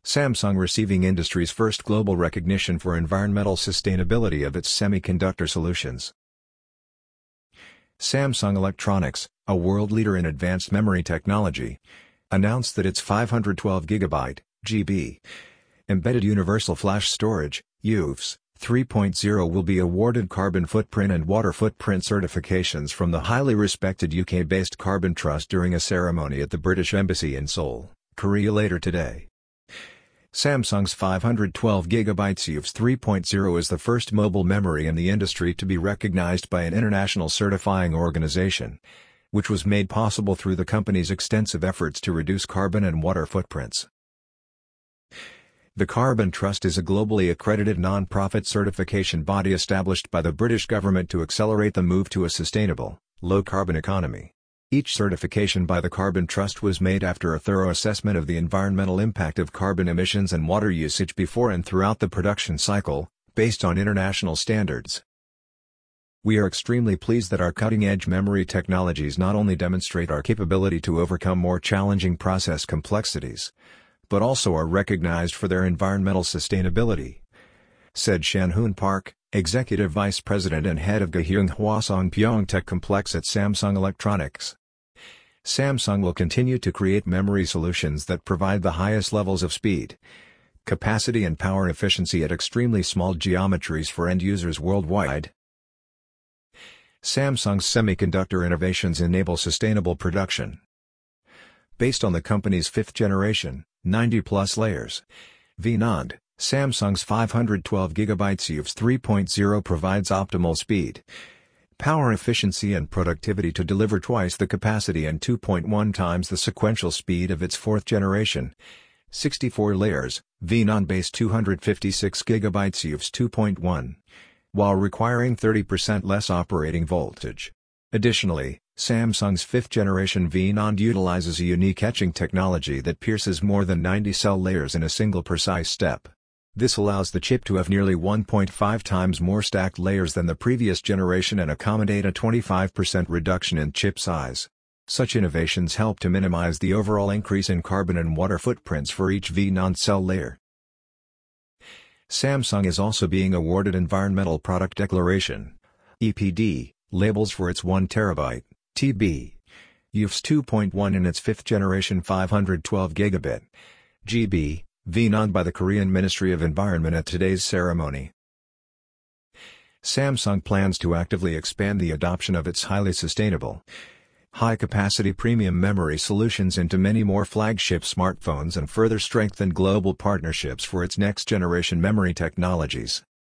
Samsung receiving industry's first global recognition for environmental sustainability of its semiconductor solutions. Samsung Electronics, a world leader in advanced memory technology, announced that its 512GB (GB) Embedded Universal Flash Storage (UFS) 3.0 will be awarded carbon footprint and water footprint certifications from the highly respected UK-based Carbon Trust during a ceremony at the British Embassy in Seoul, Korea later today. Samsung's 512GB UFS 3.0 is the first mobile memory in the industry to be recognized by an international certifying organization, which was made possible through the company's extensive efforts to reduce carbon and water footprints. The Carbon Trust is a globally accredited non-profit certification body established by the British government to accelerate the move to a sustainable, low-carbon economy. Each certification by the Carbon Trust was made after a thorough assessment of the environmental impact of carbon emissions and water usage before and throughout the production cycle, based on international standards. We are extremely pleased that our cutting-edge memory technologies not only demonstrate our capability to overcome more challenging process complexities, but also are recognized for their environmental sustainability, said Shan-Hoon Park, Executive Vice President and Head of Gyeong Hwasong Pyeongtaek Complex at Samsung Electronics. Samsung will continue to create memory solutions that provide the highest levels of speed, capacity and power efficiency at extremely small geometries for end users worldwide. Samsung's semiconductor innovations enable sustainable production. Based on the company's fifth-generation, 90-plus layers, VNAND, Samsung's 512GB UFS 3.0 provides optimal speed, power efficiency and productivity to deliver twice the capacity and 2.1 times the sequential speed of its fourth-generation, 64 layers, VNAND-based 256GB UFS 2.1, while requiring 30% less operating voltage. Additionally, Samsung's fifth-generation VNAND utilizes a unique etching technology that pierces more than 90 cell layers in a single precise step. This allows the chip to have nearly 1.5 times more stacked layers than the previous generation and accommodate a 25% reduction in chip size. Such innovations help to minimize the overall increase in carbon and water footprints for each VNAND cell layer. Samsung is also being awarded Environmental Product Declaration (EPD) labels for its 1 TB (TB) UFS 2.1 in its fifth-generation 512GB (GB) VNAND by the Korean Ministry of Environment at today's ceremony. Samsung plans to actively expand the adoption of its highly sustainable, high-capacity premium memory solutions into many more flagship smartphones and further strengthen global partnerships for its next-generation memory technologies.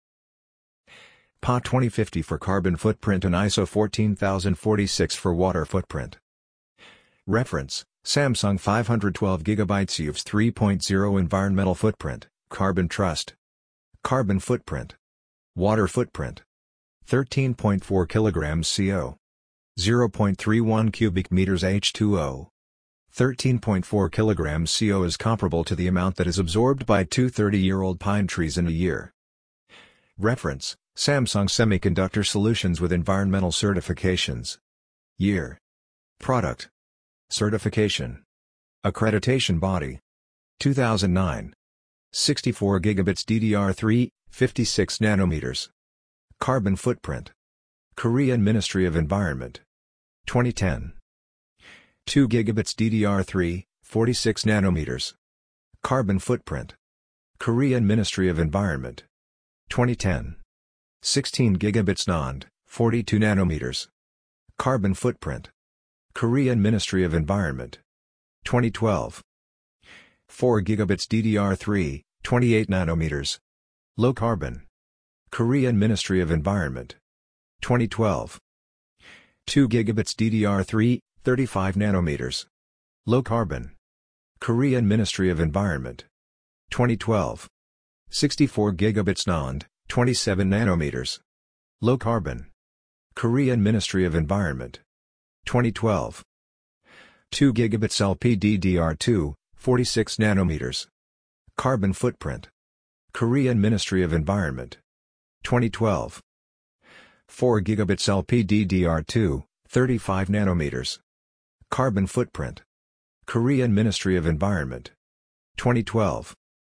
PA 2050 for carbon footprint and ISO 14046 for water footprint. Reference: Samsung 512GB UFS 3.0 Environmental footprint, Carbon Trust. Carbon footprint. Water footprint. 13.4 kg CO. 0.31 cubic meters H2O. 13.4 kg CO is comparable to the amount that is absorbed by 2 30-year-old pine trees in a year. Reference: Samsung Semiconductor Solutions with environmental certifications. Year. Product. Certification. Accreditation body. 2009. 64 gigabits DDR3, 56 nanometers. Carbon footprint. Korean Ministry of Environment. 2010. 2 gigabits DDR3, 46 nanometers. Carbon footprint. Korean Ministry of Environment. 2010. 16 gigabits NAND, 42 nanometers. Carbon footprint. Korean Ministry of Environment. 2012. 4 gigabits DDR3, 28 nanometers. Low carbon. Korean Ministry of Environment. 2012. 2 gigabits DDR3, 35 nanometers. Low carbon. Korean Ministry of Environment. 2012. 64 gigabits NAND, 27 nanometers. Low carbon. Korean Ministry of Environment. 2012. 2 gigabits LPDDR2, 46 nanometers. Carbon footprint. Korean Ministry of Environment. 2012. 4 gigabits LPDDR2, 35 nanometers. Carbon footprint. Korean Ministry of Environment. 2012.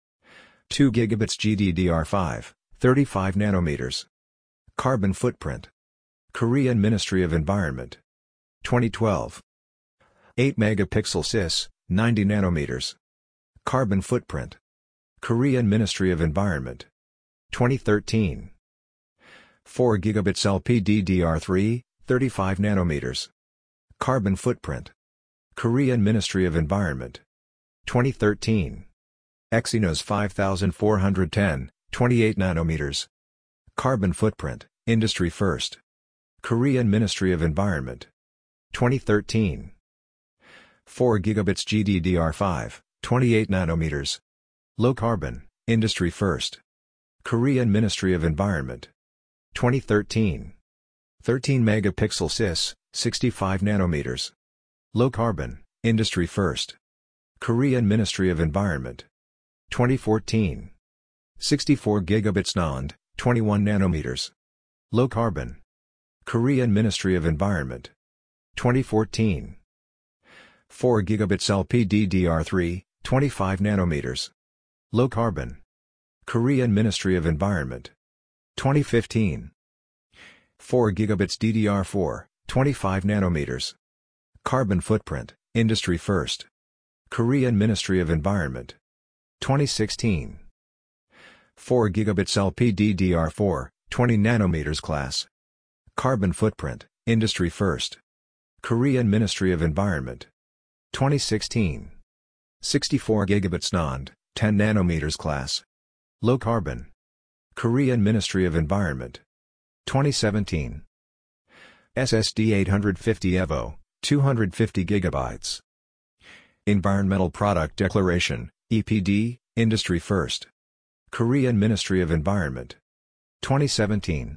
2 gigabits GDDR5, 35 nanometers. Carbon footprint. Korean Ministry of Environment. 2012. 8 megapixel CIS, 90 nanometers. Carbon footprint. Korean Ministry of Environment. 2013. 4 gigabits LPDDR3, 35 nanometers. Carbon footprint. Korean Ministry of Environment. 2013. Exynos 5410, 28 nanometers. Carbon footprint, industry first. Korean Ministry of Environment. 2013. 4 gigabits GDDR5, 28 nanometers. Low carbon, industry first. Korean Ministry of Environment. 2013. 13 megapixel CIS, 65 nanometers. Low carbon, industry first. Korean Ministry of Environment. 2014. 64 gigabits NAND, 21 nanometers. Low carbon. Korean Ministry of Environment. 2014. 4 gigabits LPDDR3, 25 nanometers. Low carbon. Korean Ministry of Environment. 2015. 4 gigabits DDR4, 25 nanometers. Carbon footprint, industry first. Korean Ministry of Environment. 2016. 4 gigabits LPDDR4, 20 nanometers class. Carbon footprint, industry first. Korean Ministry of Environment. 2016. 64 gigabits NAND, 10 nanometers class. Low carbon. Korean Ministry of Environment. 2017. SSD 850 EVO, 250 gigabytes. Environmental Product Declaration, EPD, industry first. Korean Ministry of Environment. 2017.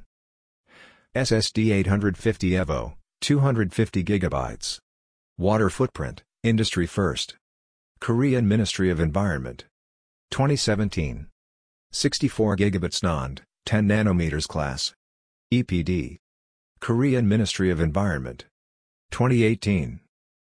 SSD 850 EVO, 250 gigabytes. Water footprint, industry first. Korean Ministry of Environment. 2017. 64 gigabits NAND, 10 nanometers class. EPD. Korean Ministry of Environment. 2018.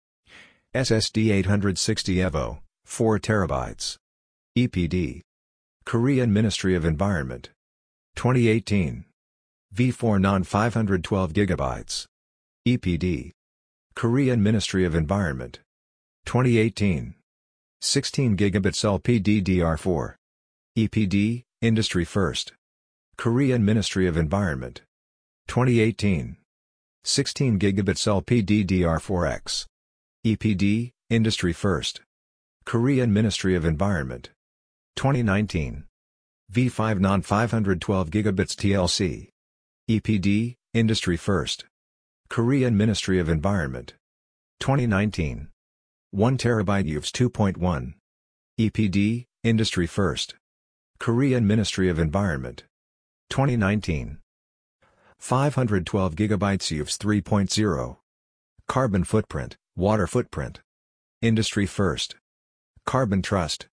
SSD 860 EVO, 4 terabytes. EPD. Korean Ministry of Environment. 2018. V4 NAND 512 gigabytes. EPD. Korean Ministry of Environment. 2018. 16 gigabits LPDDR4. EPD, industry first. Korean Ministry of Environment. 2018. 16 gigabits LPDDR4X. EPD, industry first. Korean Ministry of Environment. 2019. V5 NAND 512 gigabits TLC. EPD, industry first. Korean Ministry of Environment. 2019. 1 terabyte UFS 2.1. EPD, industry first. Korean Ministry of Environment. 2019. 512 gigabytes UFS 3.0. Carbon footprint, water footprint. Industry first. Carbon Trust,